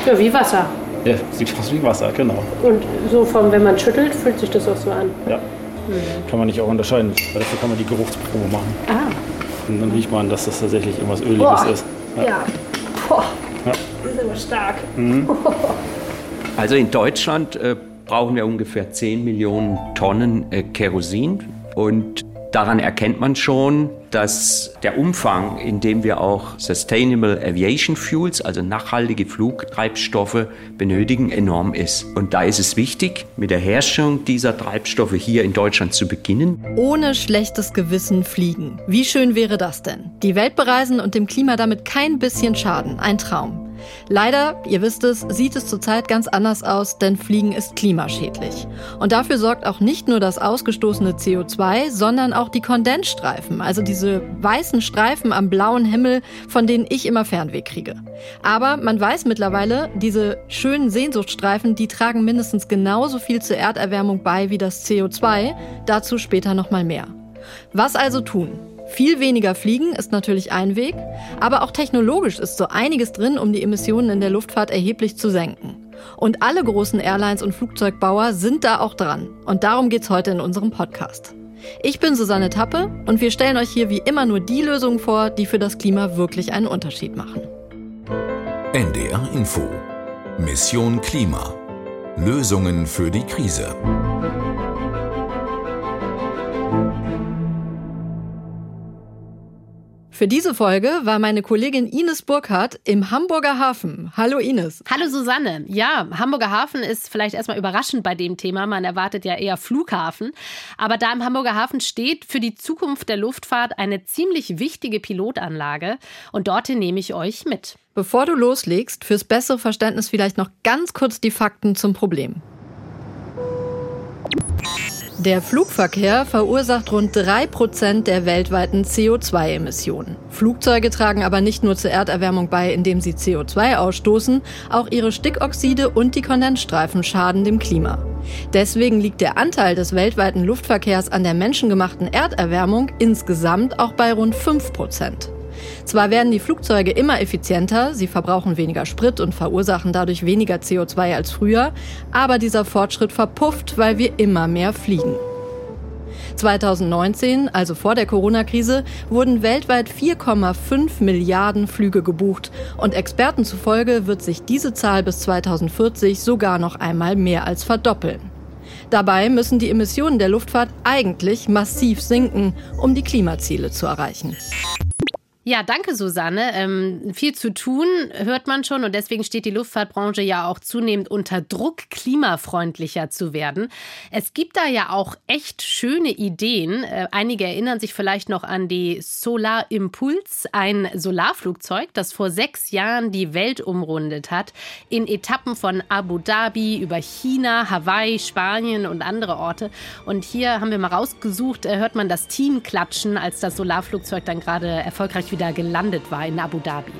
Ja, wie Wasser. Ja, sieht aus wie Wasser, genau. Und so wenn man schüttelt, fühlt sich das auch so an. Ja, kann man nicht auch unterscheiden, weil dafür kann man die Geruchsprobe machen. Ah. Und dann riecht man, dass das tatsächlich irgendwas Öliges ist. Ja. Boah. Ja. Das ist aber stark. Also in Deutschland brauchen wir ungefähr 10 Millionen Tonnen Kerosin. Und daran erkennt man schon, dass der Umfang, in dem wir auch Sustainable Aviation Fuels, also nachhaltige Flugtreibstoffe, benötigen, enorm ist. Und da ist es wichtig, mit der Herstellung dieser Treibstoffe hier in Deutschland zu beginnen. Ohne schlechtes Gewissen fliegen. Wie schön wäre das denn? Die Welt bereisen und dem Klima damit kein bisschen schaden. Ein Traum. Leider, ihr wisst es, sieht es zurzeit ganz anders aus, denn Fliegen ist klimaschädlich. Und dafür sorgt auch nicht nur das ausgestoßene CO2, sondern auch die Kondensstreifen, also diese weißen Streifen am blauen Himmel, von denen ich immer Fernweh kriege. Aber man weiß mittlerweile, diese schönen Sehnsuchtsstreifen, die tragen mindestens genauso viel zur Erderwärmung bei wie das CO2, dazu später noch mal mehr. Was also tun? Viel weniger fliegen ist natürlich ein Weg, aber auch technologisch ist so einiges drin, um die Emissionen in der Luftfahrt erheblich zu senken. Und alle großen Airlines und Flugzeugbauer sind da auch dran. Und darum geht's heute in unserem Podcast. Ich bin Susanne Tappe und wir stellen euch hier wie immer nur die Lösungen vor, die für das Klima wirklich einen Unterschied machen. NDR Info. Mission Klima. Lösungen für die Krise. Für diese Folge war meine Kollegin Ines Burkhardt im Hamburger Hafen. Hallo Ines. Hallo Susanne. Ja, Hamburger Hafen ist vielleicht erstmal überraschend bei dem Thema. Man erwartet ja eher Flughafen. Aber da im Hamburger Hafen steht für die Zukunft der Luftfahrt eine ziemlich wichtige Pilotanlage. Und dorthin nehme ich euch mit. Bevor du loslegst, fürs bessere Verständnis vielleicht noch ganz kurz die Fakten zum Problem. Der Flugverkehr verursacht rund 3% der weltweiten CO2-Emissionen. Flugzeuge tragen aber nicht nur zur Erderwärmung bei, indem sie CO2 ausstoßen, auch ihre Stickoxide und die Kondensstreifen schaden dem Klima. Deswegen liegt der Anteil des weltweiten Luftverkehrs an der menschengemachten Erderwärmung insgesamt auch bei rund 5%. Zwar werden die Flugzeuge immer effizienter, sie verbrauchen weniger Sprit und verursachen dadurch weniger CO2 als früher, aber dieser Fortschritt verpufft, weil wir immer mehr fliegen. 2019, also vor der Corona-Krise, wurden weltweit 4,5 Milliarden Flüge gebucht und Experten zufolge wird sich diese Zahl bis 2040 sogar noch einmal mehr als verdoppeln. Dabei müssen die Emissionen der Luftfahrt eigentlich massiv sinken, um die Klimaziele zu erreichen. Ja, danke Susanne. Viel zu tun, hört man schon. Und deswegen steht die Luftfahrtbranche ja auch zunehmend unter Druck, klimafreundlicher zu werden. Es gibt da ja auch echt schöne Ideen. Einige erinnern sich vielleicht noch an die Solar Impulse, ein Solarflugzeug, das vor 6 Jahren die Welt umrundet hat. In Etappen von Abu Dhabi über China, Hawaii, Spanien und andere Orte. Und hier haben wir mal rausgesucht, hört man das Team klatschen, als das Solarflugzeug dann gerade erfolgreich wieder gelandet war in Abu Dhabi.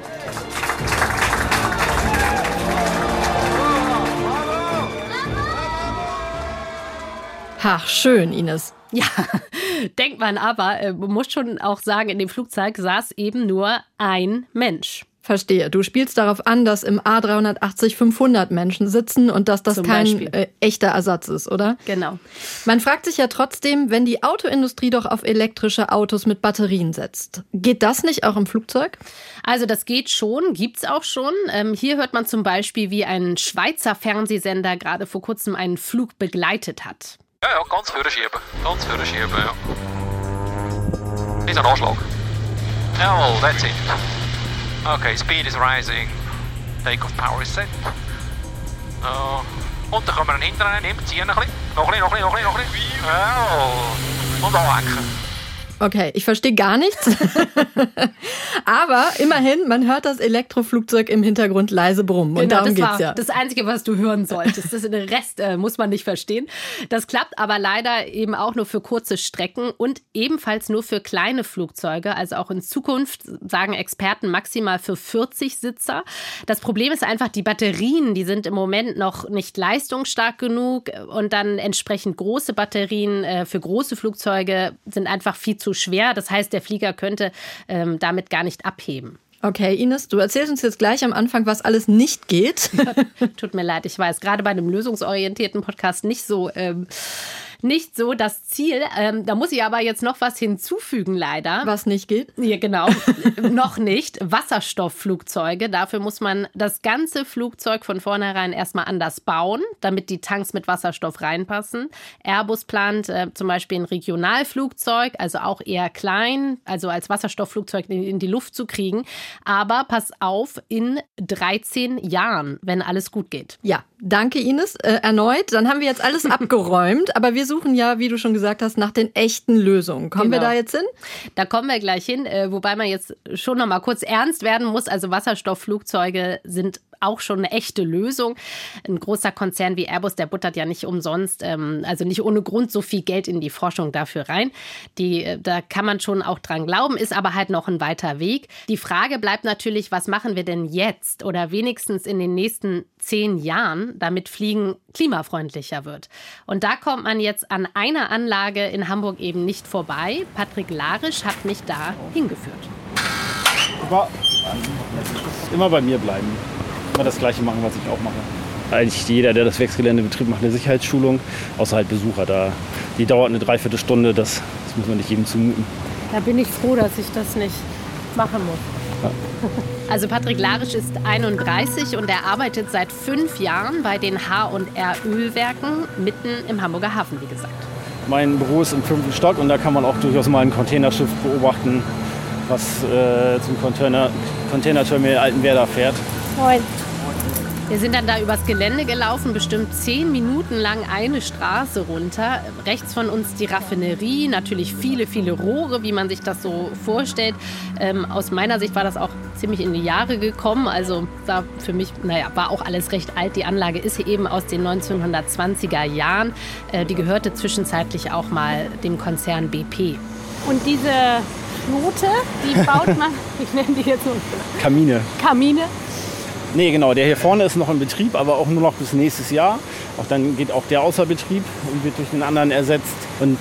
Ach, schön, Ines. Ja, denkt man aber, man muss schon auch sagen, in dem Flugzeug saß eben nur ein Mensch. Verstehe. Du spielst darauf an, dass im A380 500 Menschen sitzen und dass das kein echter Ersatz ist, oder? Genau. Man fragt sich ja trotzdem, wenn die Autoindustrie doch auf elektrische Autos mit Batterien setzt. Geht das nicht auch im Flugzeug? Also das geht schon, gibt's auch schon. Hier hört man zum Beispiel, wie ein Schweizer Fernsehsender gerade vor kurzem einen Flug begleitet hat. Ja, ganz vorschieben, ja. Dieser Anschlag. Jawohl, that's it. Okay, speed is rising. Takeoff power is set. Und dann können wir ihn hinterher nehmen, ziehen ein bisschen. Noch ein bisschen. Jawohl. Und anlenken. Okay, ich verstehe gar nichts. Aber immerhin, man hört das Elektroflugzeug im Hintergrund leise brummen. Und darum geht's ja. Das Einzige, was du hören solltest. Den Rest muss man nicht verstehen. Das klappt aber leider eben auch nur für kurze Strecken und ebenfalls nur für kleine Flugzeuge. Also auch in Zukunft, sagen Experten, maximal für 40 Sitzer. Das Problem ist einfach, die Batterien, die sind im Moment noch nicht leistungsstark genug. Und dann entsprechend große Batterien für große Flugzeuge sind einfach viel zu schwer. Das heißt, der Flieger könnte damit gar nicht abheben. Okay, Ines, du erzählst uns jetzt gleich am Anfang, was alles nicht geht. Tut mir leid, ich weiß, gerade bei einem lösungsorientierten Podcast nicht so das Ziel. Da muss ich aber jetzt noch was hinzufügen, leider. Was nicht geht? Ja, genau. Noch nicht. Wasserstoffflugzeuge. Dafür muss man das ganze Flugzeug von vornherein erstmal anders bauen, damit die Tanks mit Wasserstoff reinpassen. Airbus plant zum Beispiel ein Regionalflugzeug, also auch eher klein, also als Wasserstoffflugzeug in die Luft zu kriegen. Aber pass auf, in 13 Jahren, wenn alles gut geht. Ja, danke Ines. Erneut, dann haben wir jetzt alles abgeräumt, aber wir suchen ja, wie du schon gesagt hast, nach den echten Lösungen. Kommen wir da jetzt hin? Da kommen wir gleich hin, wobei man jetzt schon noch mal kurz ernst werden muss. Also Wasserstoffflugzeuge sind auch schon eine echte Lösung. Ein großer Konzern wie Airbus, der buttert ja nicht umsonst, also nicht ohne Grund so viel Geld in die Forschung dafür rein. Da kann man schon auch dran glauben, ist aber halt noch ein weiter Weg. Die Frage bleibt natürlich, was machen wir denn jetzt oder wenigstens in den nächsten 10 Jahren, damit Fliegen klimafreundlicher wird. Und da kommt man jetzt an einer Anlage in Hamburg eben nicht vorbei. Patrick Larisch hat mich da hingeführt. Immer bei mir bleiben. Immer das Gleiche machen, was ich auch mache. Eigentlich jeder, der das Werksgelände betritt, macht eine Sicherheitsschulung, außer halt Besucher. Die dauert eine Dreiviertelstunde, das muss man nicht jedem zumuten. Da bin ich froh, dass ich das nicht machen muss. Ja. Also Patrick Larisch ist 31 und er arbeitet seit 5 Jahren bei den H&R Ölwerken mitten im Hamburger Hafen, wie gesagt. Mein Büro ist im 5. Stock und da kann man auch durchaus mal ein Containerschiff beobachten, was zum Containerterminal Altenwerder fährt. Moin. Wir sind dann da übers Gelände gelaufen, bestimmt 10 Minuten lang eine Straße runter. Rechts von uns die Raffinerie, natürlich viele, viele Rohre, wie man sich das so vorstellt. Aus meiner Sicht war das auch ziemlich in die Jahre gekommen. Also da für mich, war auch alles recht alt. Die Anlage ist hier eben aus den 1920er Jahren. Die gehörte zwischenzeitlich auch mal dem Konzern BP. Und diese Schnote, die baut man, ich nenne die jetzt so Kamine. Nee, genau, der hier vorne ist noch in Betrieb, aber auch nur noch bis nächstes Jahr. Auch dann geht auch der außer Betrieb und wird durch einen anderen ersetzt. Und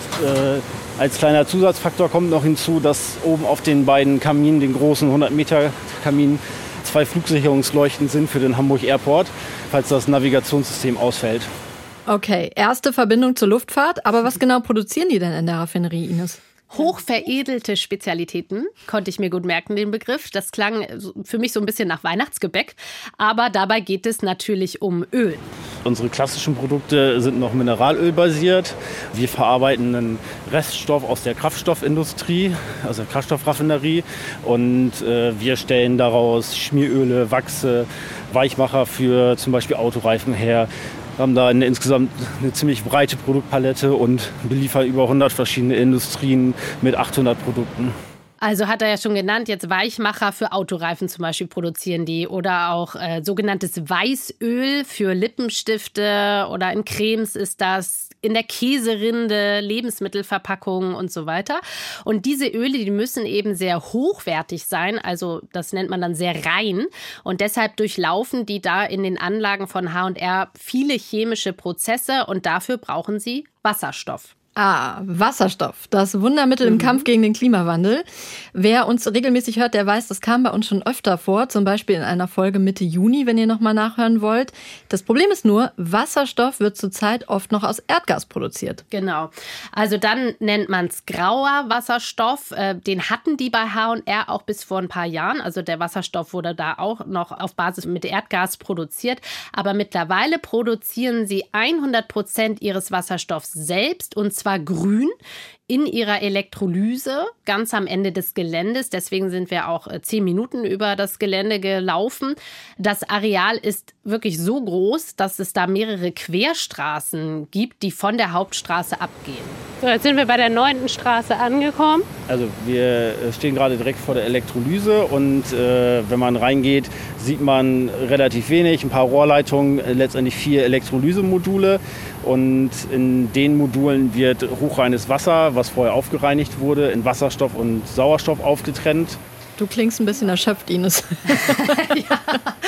als kleiner Zusatzfaktor kommt noch hinzu, dass oben auf den beiden Kaminen, den großen 100-Meter-Kaminen, 2 Flugsicherungsleuchten sind für den Hamburg Airport, falls das Navigationssystem ausfällt. Okay, erste Verbindung zur Luftfahrt. Aber was genau produzieren die denn in der Raffinerie, Ines? Hochveredelte Spezialitäten, konnte ich mir gut merken, den Begriff. Das klang für mich so ein bisschen nach Weihnachtsgebäck, aber dabei geht es natürlich um Öl. Unsere klassischen Produkte sind noch mineralölbasiert. Wir verarbeiten einen Reststoff aus der Kraftstoffindustrie, also der Kraftstoffraffinerie. Und wir stellen daraus Schmieröle, Wachse, Weichmacher für zum Beispiel Autoreifen her. Wir haben da insgesamt eine ziemlich breite Produktpalette und beliefern über 100 verschiedene Industrien mit 800 Produkten. Also hat er ja schon genannt, jetzt Weichmacher für Autoreifen zum Beispiel produzieren die oder auch sogenanntes Weißöl für Lippenstifte oder in Cremes ist das, in der Käserinde, Lebensmittelverpackungen und so weiter. Und diese Öle, die müssen eben sehr hochwertig sein, also das nennt man dann sehr rein. Und deshalb durchlaufen die da in den Anlagen von H&R viele chemische Prozesse und dafür brauchen sie Wasserstoff. Ah, Wasserstoff, das Wundermittel im Kampf gegen den Klimawandel. Wer uns regelmäßig hört, der weiß, das kam bei uns schon öfter vor, zum Beispiel in einer Folge Mitte Juni, wenn ihr nochmal nachhören wollt. Das Problem ist nur, Wasserstoff wird zurzeit oft noch aus Erdgas produziert. Genau, also dann nennt man es grauer Wasserstoff. Den hatten die bei H&R auch bis vor ein paar Jahren. Also der Wasserstoff wurde da auch noch auf Basis mit Erdgas produziert. Aber mittlerweile produzieren sie 100% ihres Wasserstoffs selbst und zwar grün in ihrer Elektrolyse ganz am Ende des Geländes. Deswegen sind wir auch 10 Minuten über das Gelände gelaufen. Das Areal ist wirklich so groß, dass es da mehrere Querstraßen gibt, die von der Hauptstraße abgehen. So, jetzt sind wir bei der 9. Straße angekommen. Also wir stehen gerade direkt vor der Elektrolyse und wenn man reingeht, sieht man relativ wenig, ein paar Rohrleitungen, letztendlich 4 Elektrolysemodule. Und in den Modulen wird hochreines Wasser, was vorher aufgereinigt wurde, in Wasserstoff und Sauerstoff aufgetrennt. Du klingst ein bisschen erschöpft, Ines. Ja,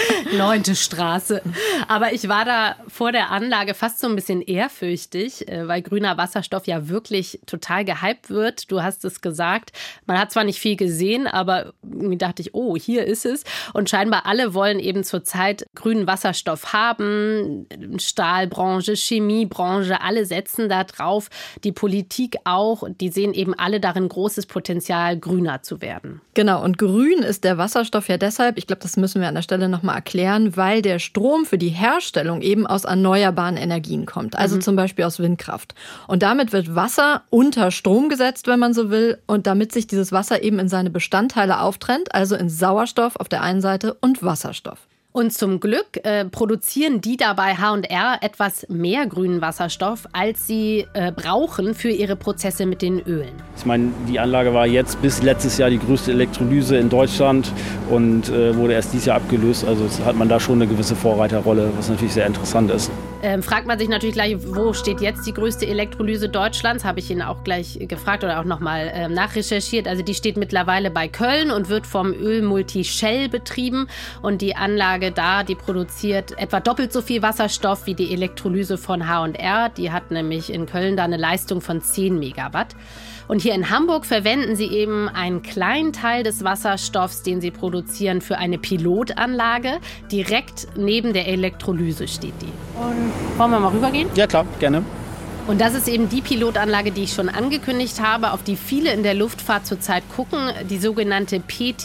9. Straße. Aber ich war da vor der Anlage fast so ein bisschen ehrfürchtig, weil grüner Wasserstoff ja wirklich total gehypt wird. Du hast es gesagt. Man hat zwar nicht viel gesehen, aber irgendwie dachte ich, oh, hier ist es. Und scheinbar alle wollen eben zurzeit grünen Wasserstoff haben. Stahlbranche, Chemiebranche, alle setzen da drauf. Die Politik auch. Die sehen eben alle darin großes Potenzial, grüner zu werden. Genau, und grün ist der Wasserstoff ja deshalb, ich glaube, das müssen wir an der Stelle nochmal erklären, weil der Strom für die Herstellung eben aus erneuerbaren Energien kommt, also zum Beispiel aus Windkraft. Und damit wird Wasser unter Strom gesetzt, wenn man so will, und damit sich dieses Wasser eben in seine Bestandteile auftrennt, also in Sauerstoff auf der einen Seite und Wasserstoff. Und zum Glück produzieren die dabei H&R etwas mehr grünen Wasserstoff, als sie brauchen für ihre Prozesse mit den Ölen. Ich meine, die Anlage war jetzt bis letztes Jahr die größte Elektrolyse in Deutschland und wurde erst dieses Jahr abgelöst. Also hat man da schon eine gewisse Vorreiterrolle, was natürlich sehr interessant ist. Fragt man sich natürlich gleich, wo steht jetzt die größte Elektrolyse Deutschlands? Habe ich ihn auch gleich gefragt oder auch nochmal nachrecherchiert. Also die steht mittlerweile bei Köln und wird vom Ölmulti Shell betrieben. Und die Anlage da, die produziert etwa doppelt so viel Wasserstoff wie die Elektrolyse von H&R. Die hat nämlich in Köln da eine Leistung von 10 Megawatt. Und hier in Hamburg verwenden sie eben einen kleinen Teil des Wasserstoffs, den sie produzieren, für eine Pilotanlage. Direkt neben der Elektrolyse steht die. Und wollen wir mal rübergehen? Ja klar, gerne. Und das ist eben die Pilotanlage, die ich schon angekündigt habe, auf die viele in der Luftfahrt zurzeit gucken, die sogenannte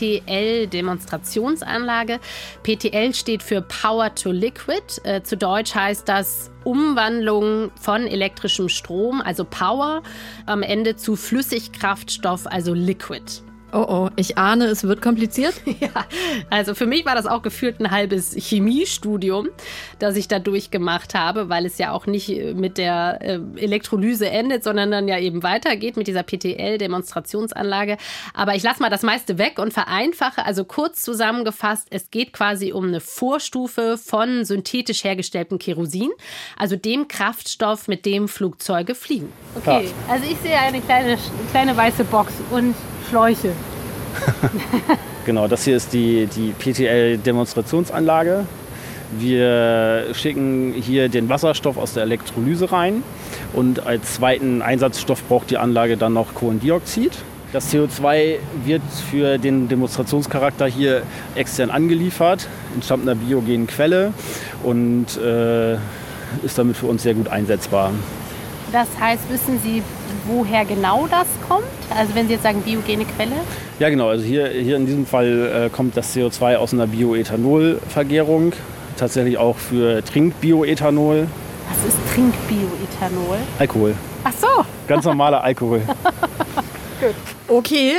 PTL-Demonstrationsanlage. PTL steht für Power to Liquid. Zu Deutsch heißt das Umwandlung von elektrischem Strom, also Power, am Ende zu Flüssigkraftstoff, also Liquid. Oh, ich ahne, es wird kompliziert. Ja, also für mich war das auch gefühlt ein halbes Chemiestudium, das ich da durchgemacht habe, weil es ja auch nicht mit der Elektrolyse endet, sondern dann ja eben weitergeht mit dieser PTL-Demonstrationsanlage. Aber ich lasse mal das meiste weg und vereinfache, also kurz zusammengefasst, es geht quasi um eine Vorstufe von synthetisch hergestelltem Kerosin, also dem Kraftstoff, mit dem Flugzeuge fliegen. Okay, also ich sehe eine kleine weiße Box und Schläuche. Genau, das hier ist die PTL-Demonstrationsanlage. Wir schicken hier den Wasserstoff aus der Elektrolyse rein und als zweiten Einsatzstoff braucht die Anlage dann noch Kohlendioxid. Das CO2 wird für den Demonstrationscharakter hier extern angeliefert, entstammt einer biogenen Quelle und ist damit für uns sehr gut einsetzbar. Das heißt, wissen Sie, woher genau das kommt? Also wenn Sie jetzt sagen biogene Quelle? Ja genau, also hier in diesem Fall kommt das CO2 aus einer Bioethanolvergärung, tatsächlich auch für Trinkbioethanol. Was ist Trinkbioethanol? Alkohol. Ach so. Ganz normaler Alkohol. Gut. Okay.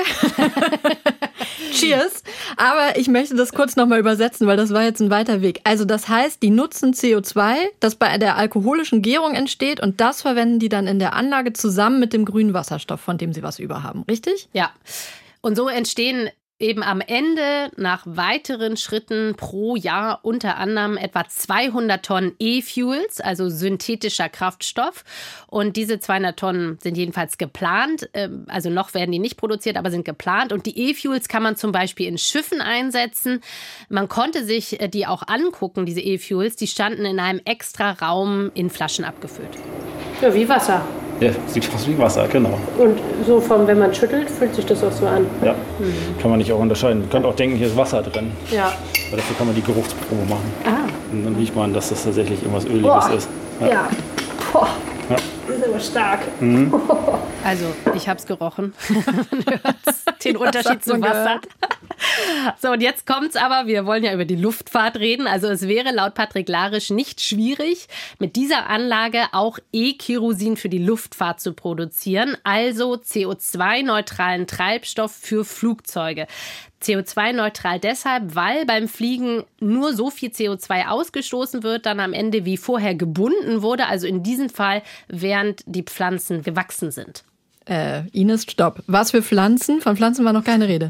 Cheers. Aber ich möchte das kurz nochmal übersetzen, weil das war jetzt ein weiter Weg. Also das heißt, die nutzen CO2, das bei der alkoholischen Gärung entsteht und das verwenden die dann in der Anlage zusammen mit dem grünen Wasserstoff, von dem sie was über haben. Richtig? Ja. Und so entstehen eben am Ende nach weiteren Schritten pro Jahr unter anderem etwa 200 Tonnen E-Fuels, also synthetischer Kraftstoff. Und diese 200 Tonnen sind jedenfalls geplant. Also noch werden die nicht produziert, aber sind geplant. Und die E-Fuels kann man zum Beispiel in Schiffen einsetzen. Man konnte sich die auch angucken, diese E-Fuels. Die standen in einem extra Raum in Flaschen abgefüllt. Ja, wie Wasser. Ja, sieht aus wie Wasser, genau. Und so wenn man schüttelt, fühlt sich das auch so an. Ja, kann man nicht auch unterscheiden. Man könnte auch denken, hier ist Wasser drin. Ja. Aber dafür kann man die Geruchsprobe machen. Ah. Und dann riecht man, dass das tatsächlich irgendwas Öliges ist. Ja. Boah. Ja. Das ist aber stark. Also, ich habe es gerochen. Man hört's, den Unterschied zu Wasser. So, und jetzt kommt's aber, wir wollen ja über die Luftfahrt reden. Also es wäre laut Patrick Larisch nicht schwierig, mit dieser Anlage auch E-Kerosin für die Luftfahrt zu produzieren, also CO2-neutralen Treibstoff für Flugzeuge. CO2-neutral deshalb, weil beim Fliegen nur so viel CO2 ausgestoßen wird, dann am Ende wie vorher gebunden wurde, also in diesem Fall, während die Pflanzen gewachsen sind. Ines, stopp. Was für Pflanzen? Von Pflanzen war noch keine Rede.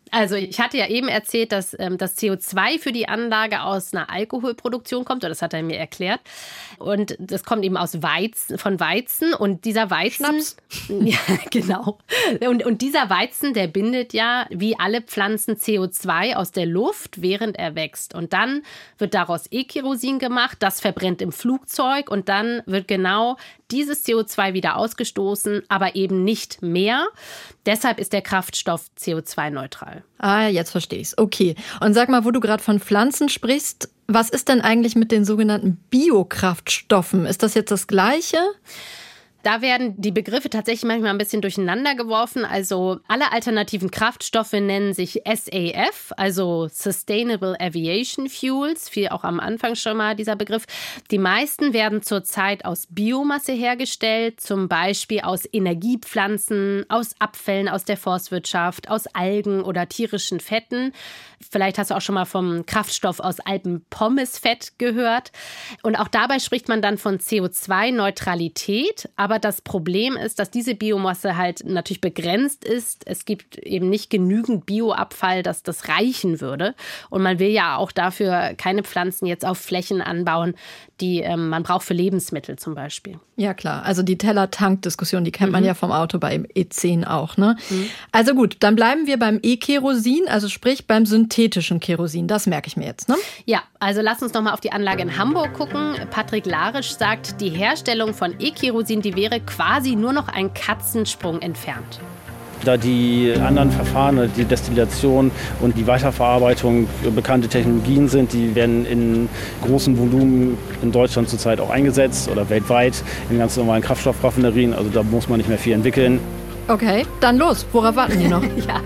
Also ich hatte ja eben erzählt, dass das CO2 für die Anlage aus einer Alkoholproduktion kommt, oder das hat er mir erklärt. Und das kommt eben von Weizen. Und dieser Weizen... Schnaps. Ja, genau. Und dieser Weizen, der bindet ja wie alle Pflanzen CO2 aus der Luft, während er wächst. Und dann wird daraus E-Kerosin gemacht, das verbrennt im Flugzeug und dann wird genau dieses CO2 wieder ausgestoßen, aber eben nicht mehr. Deshalb ist der Kraftstoff CO2-neutral. Ah, jetzt verstehe ich's. Okay. Und sag mal, wo du gerade von Pflanzen sprichst, was ist denn eigentlich mit den sogenannten Biokraftstoffen? Ist das jetzt das Gleiche? Da werden die Begriffe tatsächlich manchmal ein bisschen durcheinander geworfen. Also alle alternativen Kraftstoffe nennen sich SAF, also Sustainable Aviation Fuels, fiel auch am Anfang schon mal dieser Begriff. Die meisten werden zurzeit aus Biomasse hergestellt, zum Beispiel aus Energiepflanzen, aus Abfällen aus der Forstwirtschaft, aus Algen oder tierischen Fetten. Vielleicht hast du auch schon mal vom Kraftstoff aus Alpenpommesfett gehört. Und auch dabei spricht man dann von CO2-Neutralität. Aber das Problem ist, dass diese Biomasse halt natürlich begrenzt ist. Es gibt eben nicht genügend Bioabfall, dass das reichen würde. Und man will ja auch dafür keine Pflanzen jetzt auf Flächen anbauen, die man braucht für Lebensmittel zum Beispiel. Ja klar, also die Teller-Tank-Diskussion, die kennt man ja vom Auto beim E10 auch, ne? Also gut, dann bleiben wir beim E-Kerosin, also sprich beim synthetischen Kerosin. Das merke ich mir jetzt, ne? Ja, also lass uns noch mal auf die Anlage in Hamburg gucken. Patrick Larisch sagt, die Herstellung von E-Kerosin, die wäre quasi nur noch ein Katzensprung entfernt. Da die anderen Verfahren, die Destillation und die Weiterverarbeitung bekannte Technologien sind, die werden in großem Volumen in Deutschland zurzeit auch eingesetzt oder weltweit in ganz normalen Kraftstoffraffinerien. Also da muss man nicht mehr viel entwickeln. Okay, dann los. Worauf warten die noch?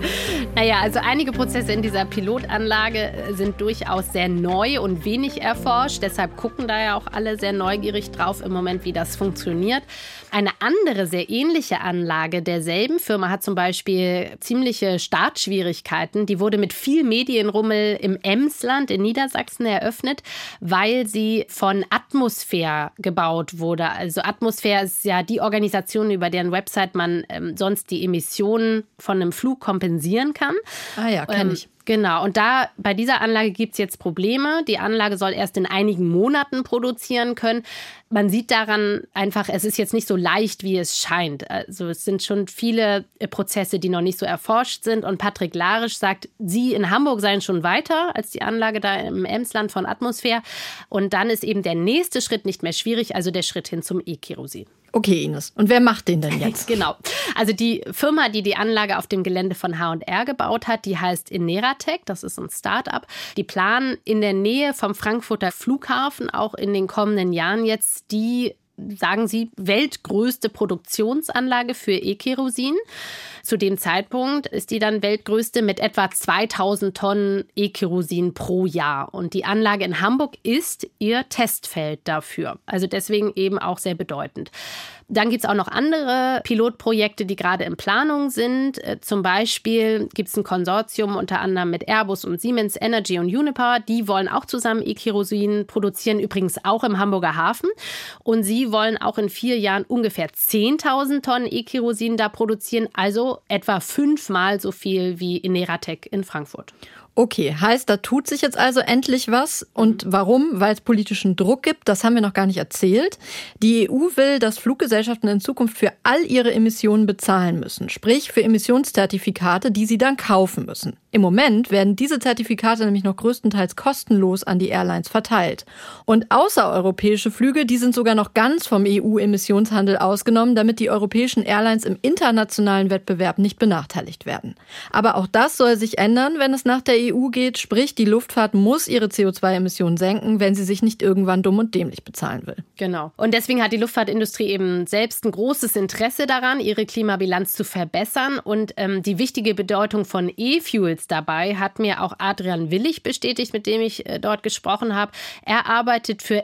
Also einige Prozesse in dieser Pilotanlage sind durchaus sehr neu und wenig erforscht. Deshalb gucken da ja auch alle sehr neugierig drauf im Moment, wie das funktioniert. Eine andere, sehr ähnliche Anlage derselben Firma hat zum Beispiel ziemliche Startschwierigkeiten. Die wurde mit viel Medienrummel im Emsland in Niedersachsen eröffnet, weil sie von Atmosphäre gebaut wurde. Also Atmosphäre ist ja die Organisation, über deren Website man sonst die Emissionen von einem Flug kompensieren kann. Ah ja, kenne ich. Genau, und bei dieser Anlage gibt es jetzt Probleme. Die Anlage soll erst in einigen Monaten produzieren können. Man sieht daran einfach, es ist jetzt nicht so leicht, wie es scheint. Also es sind schon viele Prozesse, die noch nicht so erforscht sind. Und Patrick Larisch sagt, sie in Hamburg seien schon weiter als die Anlage da im Emsland von Atmosphäre. Und dann ist eben der nächste Schritt nicht mehr schwierig, also der Schritt hin zum E-Kerosin. Okay, Ines. Und wer macht den denn jetzt? Genau. Also die Firma, die Anlage auf dem Gelände von H&R gebaut hat, die heißt Ineratec. Das ist ein Start-up. Die planen in der Nähe vom Frankfurter Flughafen auch in den kommenden Jahren jetzt die, sagen sie, weltgrößte Produktionsanlage für E-Kerosin. Zu dem Zeitpunkt ist die dann weltgrößte mit etwa 2000 Tonnen E-Kerosin pro Jahr. Und die Anlage in Hamburg ist ihr Testfeld dafür. Also deswegen eben auch sehr bedeutend. Dann gibt es auch noch andere Pilotprojekte, die gerade in Planung sind. Zum Beispiel gibt es ein Konsortium unter anderem mit Airbus und Siemens Energy und Uniper. Die wollen auch zusammen E-Kerosin produzieren, übrigens auch im Hamburger Hafen. Und sie wollen auch in 4 Jahren ungefähr 10.000 Tonnen E-Kerosin da produzieren, also etwa 5-mal so viel wie Ineratec in Frankfurt. Okay, heißt, da tut sich jetzt also endlich was. Und warum? Weil es politischen Druck gibt, das haben wir noch gar nicht erzählt. Die EU will, dass Fluggesellschaften in Zukunft für all ihre Emissionen bezahlen müssen. Sprich, für Emissionszertifikate, die sie dann kaufen müssen. Im Moment werden diese Zertifikate nämlich noch größtenteils kostenlos an die Airlines verteilt. Und außereuropäische Flüge, die sind sogar noch ganz vom EU-Emissionshandel ausgenommen, damit die europäischen Airlines im internationalen Wettbewerb nicht benachteiligt werden. Aber auch das soll sich ändern, wenn es nach der EU geht. Sprich, die Luftfahrt muss ihre CO2-Emissionen senken, wenn sie sich nicht irgendwann dumm und dämlich bezahlen will. Genau. Und deswegen hat die Luftfahrtindustrie eben selbst ein großes Interesse daran, ihre Klimabilanz zu verbessern. Und die wichtige Bedeutung von E-Fuels dabei hat mir auch Adrian Willig bestätigt, mit dem ich dort gesprochen habe. Er arbeitet für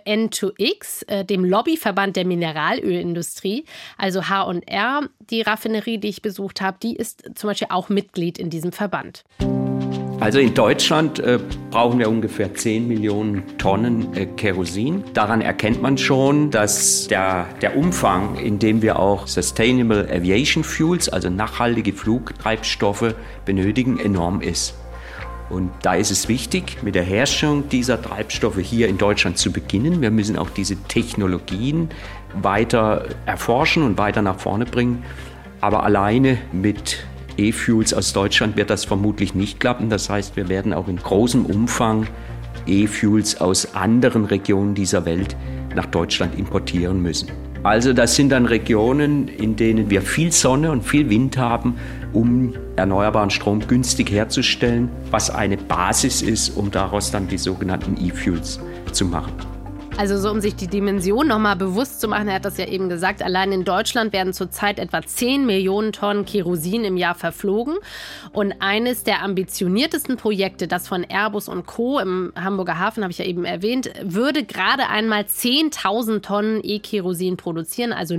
N2X, dem Lobbyverband der Mineralölindustrie. Also H&R, die Raffinerie, die ich besucht habe, die ist zum Beispiel auch Mitglied in diesem Verband. Also in Deutschland brauchen wir ungefähr 10 Millionen Tonnen Kerosin. Daran erkennt man schon, dass der Umfang, in dem wir auch Sustainable Aviation Fuels, also nachhaltige Flugtreibstoffe benötigen, enorm ist. Und da ist es wichtig, mit der Herstellung dieser Treibstoffe hier in Deutschland zu beginnen. Wir müssen auch diese Technologien weiter erforschen und weiter nach vorne bringen. Aber alleine mit E-Fuels aus Deutschland wird das vermutlich nicht klappen. Das heißt, wir werden auch in großem Umfang E-Fuels aus anderen Regionen dieser Welt nach Deutschland importieren müssen. Also das sind dann Regionen, in denen wir viel Sonne und viel Wind haben, um erneuerbaren Strom günstig herzustellen, was eine Basis ist, um daraus dann die sogenannten E-Fuels zu machen. Also so, um sich die Dimension nochmal bewusst zu machen, er hat das ja eben gesagt, allein in Deutschland werden zurzeit etwa 10 Millionen Tonnen Kerosin im Jahr verflogen. Und eines der ambitioniertesten Projekte, das von Airbus und Co. im Hamburger Hafen, habe ich ja eben erwähnt, würde gerade einmal 10.000 Tonnen E-Kerosin produzieren, also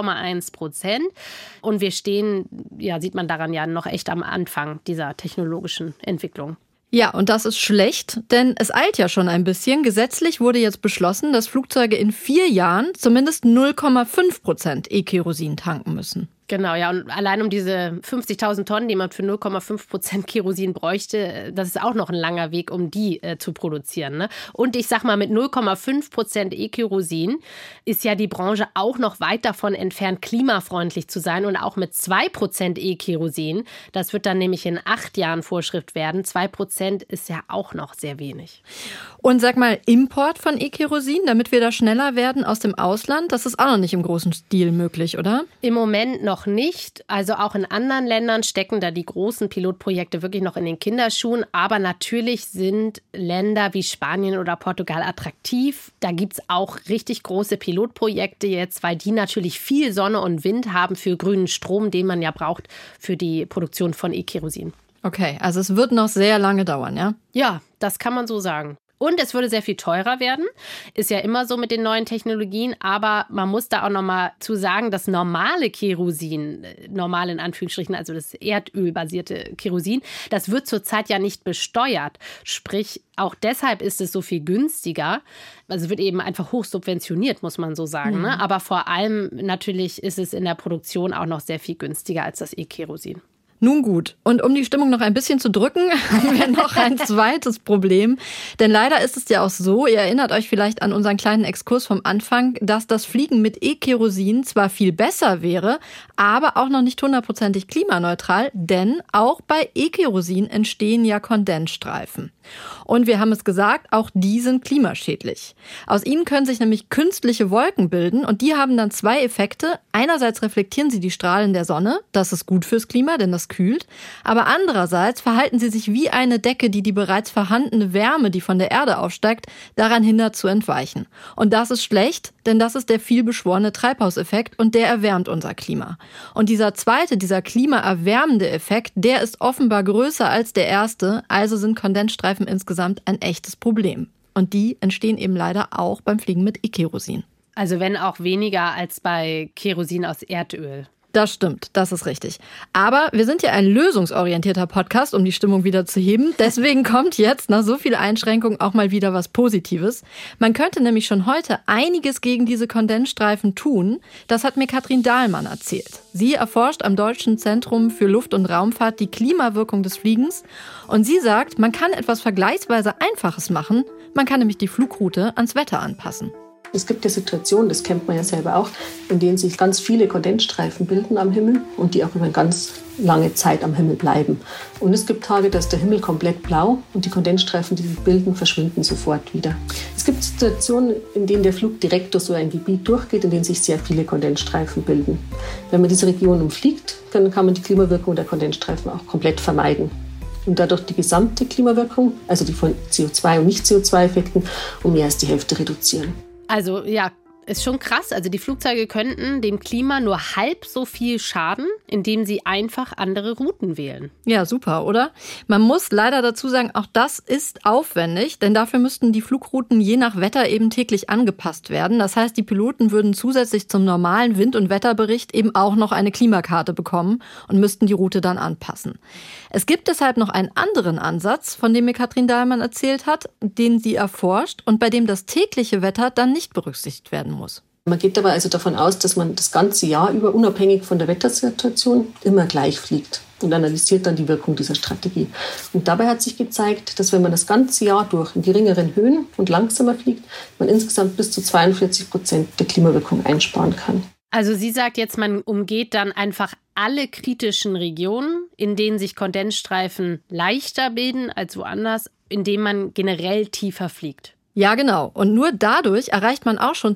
0,1%. Und wir stehen, ja, sieht man daran ja noch echt am Anfang dieser technologischen Entwicklung. Ja, und das ist schlecht, denn es eilt ja schon ein bisschen. Gesetzlich wurde jetzt beschlossen, dass Flugzeuge in 4 Jahren zumindest 0,5% E-Kerosin tanken müssen. Genau, ja, und allein um diese 50.000 Tonnen, die man für 0,5% Kerosin bräuchte, das ist auch noch ein langer Weg, um die zu produzieren. Ne? Und ich sag mal, mit 0,5% E-Kerosin ist ja die Branche auch noch weit davon entfernt, klimafreundlich zu sein. Und auch mit 2% E-Kerosin, das wird dann nämlich in 8 Jahren Vorschrift werden. 2% ist ja auch noch sehr wenig. Und sag mal, Import von E-Kerosin, damit wir da schneller werden aus dem Ausland, das ist auch noch nicht im großen Stil möglich, oder? Im Moment noch nicht. Also auch in anderen Ländern stecken da die großen Pilotprojekte wirklich noch in den Kinderschuhen. Aber natürlich sind Länder wie Spanien oder Portugal attraktiv. Da gibt es auch richtig große Pilotprojekte jetzt, weil die natürlich viel Sonne und Wind haben für grünen Strom, den man ja braucht für die Produktion von E-Kerosin. Okay, also es wird noch sehr lange dauern, ja? Ja, das kann man so sagen. Und es würde sehr viel teurer werden. Ist ja immer so mit den neuen Technologien. Aber man muss da auch noch mal zu sagen, das normale Kerosin, normal in Anführungsstrichen, also das erdölbasierte Kerosin, das wird zurzeit ja nicht besteuert. Sprich, auch deshalb ist es so viel günstiger. Also es wird eben einfach hoch subventioniert, muss man so sagen. Ne? Aber vor allem natürlich ist es in der Produktion auch noch sehr viel günstiger als das E-Kerosin. Nun gut, und um die Stimmung noch ein bisschen zu drücken, haben wir noch ein zweites Problem. Denn leider ist es ja auch so, ihr erinnert euch vielleicht an unseren kleinen Exkurs vom Anfang, dass das Fliegen mit E-Kerosin zwar viel besser wäre, aber auch noch nicht 100% klimaneutral, denn auch bei E-Kerosin entstehen ja Kondensstreifen. Und wir haben es gesagt, auch die sind klimaschädlich. Aus ihnen können sich nämlich künstliche Wolken bilden und die haben dann 2 Effekte. Einerseits reflektieren sie die Strahlen der Sonne, das ist gut fürs Klima, denn das kühlt. Aber andererseits verhalten sie sich wie eine Decke, die bereits vorhandene Wärme, die von der Erde aufsteigt, daran hindert zu entweichen. Und das ist schlecht, denn das ist der vielbeschworene Treibhauseffekt und der erwärmt unser Klima. Und dieser zweite, dieser klimaerwärmende Effekt, der ist offenbar größer als der erste, also sind Kondensstreifen insgesamt ein echtes Problem. Und die entstehen eben leider auch beim Fliegen mit E-Kerosin. Also wenn auch weniger als bei Kerosin aus Erdöl. Das stimmt, das ist richtig. Aber wir sind ja ein lösungsorientierter Podcast, um die Stimmung wieder zu heben. Deswegen kommt jetzt nach so viel Einschränkung auch mal wieder was Positives. Man könnte nämlich schon heute einiges gegen diese Kondensstreifen tun. Das hat mir Katrin Dahlmann erzählt. Sie erforscht am Deutschen Zentrum für Luft- und Raumfahrt die Klimawirkung des Fliegens. Und sie sagt, man kann etwas vergleichsweise Einfaches machen. Man kann nämlich die Flugroute ans Wetter anpassen. Es gibt ja Situationen, das kennt man ja selber auch, in denen sich ganz viele Kondensstreifen bilden am Himmel und die auch über eine ganz lange Zeit am Himmel bleiben. Und es gibt Tage, da ist der Himmel komplett blau und die Kondensstreifen, die sich bilden, verschwinden sofort wieder. Es gibt Situationen, in denen der Flug direkt durch so ein Gebiet durchgeht, in denen sich sehr viele Kondensstreifen bilden. Wenn man diese Region umfliegt, dann kann man die Klimawirkung der Kondensstreifen auch komplett vermeiden. Und dadurch die gesamte Klimawirkung, also die von CO2 und Nicht-CO2-Effekten, um mehr als die Hälfte reduzieren. Also ja, Ist schon krass. Also die Flugzeuge könnten dem Klima nur halb so viel schaden, indem sie einfach andere Routen wählen. Ja, super, oder? Man muss leider dazu sagen, auch das ist aufwendig, denn dafür müssten die Flugrouten je nach Wetter eben täglich angepasst werden. Das heißt, die Piloten würden zusätzlich zum normalen Wind- und Wetterbericht eben auch noch eine Klimakarte bekommen und müssten die Route dann anpassen. Es gibt deshalb noch einen anderen Ansatz, von dem mir Katrin Dahlmann erzählt hat, den sie erforscht und bei dem das tägliche Wetter dann nicht berücksichtigt werden muss. Man geht dabei also davon aus, dass man das ganze Jahr über, unabhängig von der Wettersituation, immer gleich fliegt und analysiert dann die Wirkung dieser Strategie. Und dabei hat sich gezeigt, dass wenn man das ganze Jahr durch in geringeren Höhen und langsamer fliegt, man insgesamt bis zu 42% der Klimawirkung einsparen kann. Also sie sagt jetzt, man umgeht dann einfach alle kritischen Regionen, in denen sich Kondensstreifen leichter bilden als woanders, indem man generell tiefer fliegt. Ja, genau. Und nur dadurch erreicht man auch schon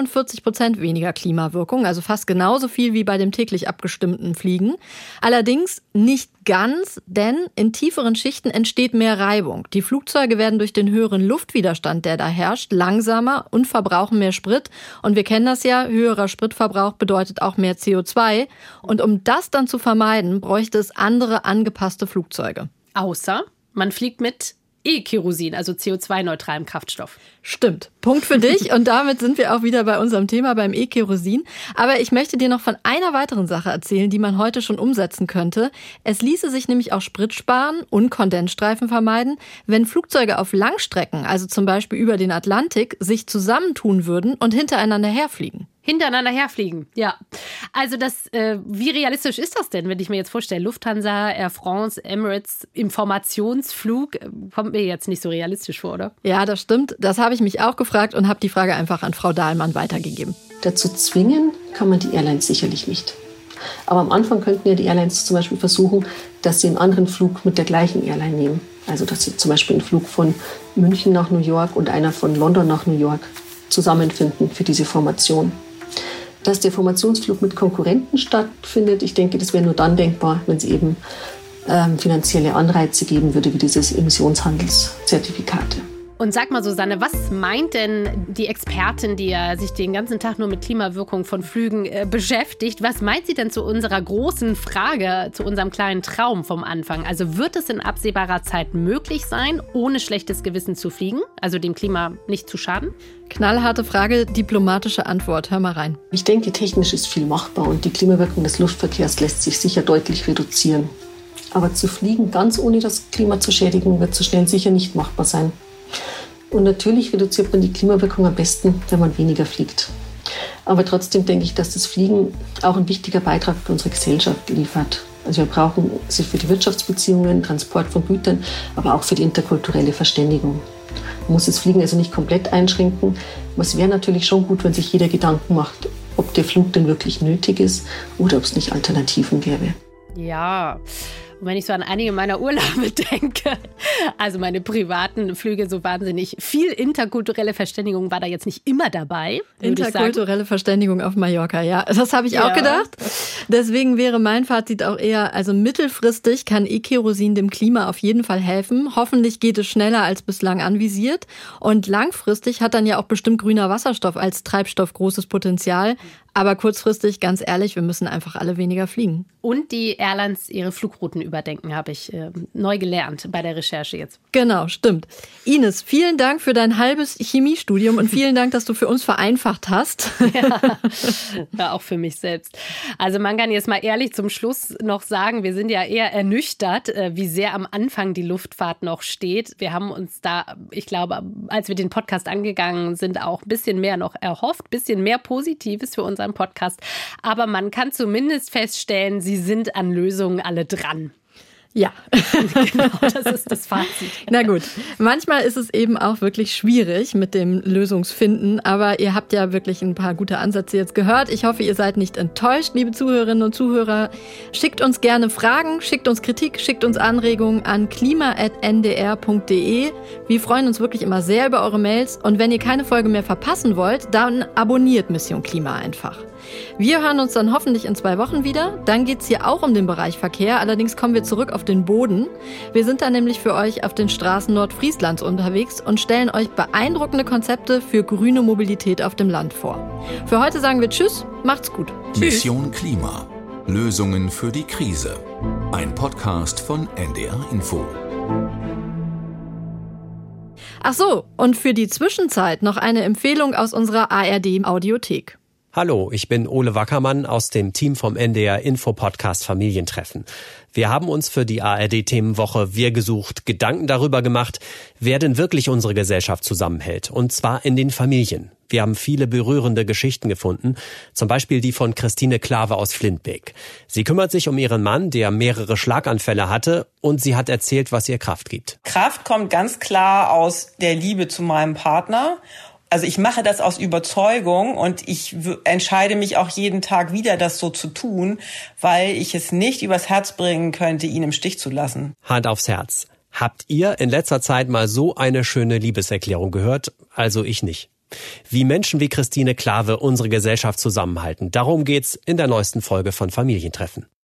42% weniger Klimawirkung, also fast genauso viel wie bei dem täglich abgestimmten Fliegen. Allerdings nicht ganz, denn in tieferen Schichten entsteht mehr Reibung. Die Flugzeuge werden durch den höheren Luftwiderstand, der da herrscht, langsamer und verbrauchen mehr Sprit. Und wir kennen das ja, höherer Spritverbrauch bedeutet auch mehr CO2. Und um das dann zu vermeiden, bräuchte es andere angepasste Flugzeuge. Außer man fliegt mit E-Kerosin, also CO2-neutralem Kraftstoff. Stimmt. Punkt für dich. Und damit sind wir auch wieder bei unserem Thema beim E-Kerosin. Aber ich möchte dir noch von einer weiteren Sache erzählen, die man heute schon umsetzen könnte. Es ließe sich nämlich auch Sprit sparen und Kondensstreifen vermeiden, wenn Flugzeuge auf Langstrecken, also zum Beispiel über den Atlantik, sich zusammentun würden und hintereinander herfliegen. Hintereinander herfliegen, ja. Also wie realistisch ist das denn, wenn ich mir jetzt vorstelle, Lufthansa, Air France, Emirates, Informationsflug, kommt mir jetzt nicht so realistisch vor, oder? Ja, das stimmt. Das habe ich mich auch gefragt und habe die Frage einfach an Frau Dahlmann weitergegeben. Dazu zwingen kann man die Airlines sicherlich nicht. Aber am Anfang könnten ja die Airlines zum Beispiel versuchen, dass sie einen anderen Flug mit der gleichen Airline nehmen. Also dass sie zum Beispiel einen Flug von München nach New York und einer von London nach New York zusammenfinden für diese Formation. Dass der Formationsflug mit Konkurrenten stattfindet, ich denke, das wäre nur dann denkbar, wenn es eben finanzielle Anreize geben würde, wie dieses Emissionshandelszertifikate. Und sag mal, Susanne, was meint denn die Expertin, die ja sich den ganzen Tag nur mit Klimawirkung von Flügen beschäftigt, was meint sie denn zu unserer großen Frage, zu unserem kleinen Traum vom Anfang? Also wird es in absehbarer Zeit möglich sein, ohne schlechtes Gewissen zu fliegen, also dem Klima nicht zu schaden? Knallharte Frage, diplomatische Antwort. Hör mal rein. Ich denke, technisch ist viel machbar und die Klimawirkung des Luftverkehrs lässt sich sicher deutlich reduzieren. Aber zu fliegen, ganz ohne das Klima zu schädigen, wird so schnell sicher nicht machbar sein. Und natürlich reduziert man die Klimawirkung am besten, wenn man weniger fliegt. Aber trotzdem denke ich, dass das Fliegen auch ein wichtiger Beitrag für unsere Gesellschaft liefert. Also wir brauchen sie für die Wirtschaftsbeziehungen, Transport von Gütern, aber auch für die interkulturelle Verständigung. Man muss das Fliegen also nicht komplett einschränken. Aber es wäre natürlich schon gut, wenn sich jeder Gedanken macht, ob der Flug denn wirklich nötig ist oder ob es nicht Alternativen gäbe. Ja. Und wenn ich so an einige meiner Urlaube denke, also meine privaten Flüge, so wahnsinnig viel interkulturelle Verständigung war da jetzt nicht immer dabei. Interkulturelle Verständigung auf Mallorca, ja. Das habe ich auch gedacht. Deswegen wäre mein Fazit auch eher, also mittelfristig kann E-Kerosin dem Klima auf jeden Fall helfen. Hoffentlich geht es schneller als bislang anvisiert. Und langfristig hat dann ja auch bestimmt grüner Wasserstoff als Treibstoff großes Potenzial. Aber kurzfristig, ganz ehrlich, wir müssen einfach alle weniger fliegen. Und die Airlines ihre Flugrouten überdenken, habe ich neu gelernt bei der Recherche jetzt. Genau, stimmt. Ines, vielen Dank für dein halbes Chemiestudium und vielen Dank, dass du für uns vereinfacht hast. Ja, auch für mich selbst. Also man kann jetzt mal ehrlich zum Schluss noch sagen, wir sind ja eher ernüchtert, wie sehr am Anfang die Luftfahrt noch steht. Wir haben uns da, ich glaube, als wir den Podcast angegangen sind, auch ein bisschen mehr noch erhofft, ein bisschen mehr Positives für unseren Podcast. Aber man kann zumindest feststellen, sie sind an Lösungen alle dran. Ja. Genau, das ist das Fazit. Na gut, manchmal ist es eben auch wirklich schwierig mit dem Lösungsfinden, aber ihr habt ja wirklich ein paar gute Ansätze jetzt gehört. Ich hoffe, ihr seid nicht enttäuscht, liebe Zuhörerinnen und Zuhörer. Schickt uns gerne Fragen, schickt uns Kritik, schickt uns Anregungen an klima@ndr.de. Wir freuen uns wirklich immer sehr über eure Mails und wenn ihr keine Folge mehr verpassen wollt, dann abonniert Mission Klima einfach. Wir hören uns dann hoffentlich in 2 Wochen wieder. Dann geht's hier auch um den Bereich Verkehr. Allerdings kommen wir zurück auf den Boden. Wir sind dann nämlich für euch auf den Straßen Nordfrieslands unterwegs und stellen euch beeindruckende Konzepte für grüne Mobilität auf dem Land vor. Für heute sagen wir Tschüss, macht's gut. Tschüss. Mission Klima. Lösungen für die Krise. Ein Podcast von NDR Info. Ach so, und für die Zwischenzeit noch eine Empfehlung aus unserer ARD-Audiothek. Hallo, ich bin Ole Wackermann aus dem Team vom NDR Info Podcast Familientreffen. Wir haben uns für die ARD-Themenwoche Wir gesucht Gedanken darüber gemacht, wer denn wirklich unsere Gesellschaft zusammenhält. Und zwar in den Familien. Wir haben viele berührende Geschichten gefunden, zum Beispiel die von Christine Klave aus Flintbeek. Sie kümmert sich um ihren Mann, der mehrere Schlaganfälle hatte, und sie hat erzählt, was ihr Kraft gibt. Kraft kommt ganz klar aus der Liebe zu meinem Partner. Also ich mache das aus Überzeugung und ich entscheide mich auch jeden Tag wieder, das so zu tun, weil ich es nicht übers Herz bringen könnte, ihn im Stich zu lassen. Hand aufs Herz. Habt ihr in letzter Zeit mal so eine schöne Liebeserklärung gehört? Also ich nicht. Wie Menschen wie Christine Klave unsere Gesellschaft zusammenhalten, darum geht's in der neuesten Folge von Familientreffen.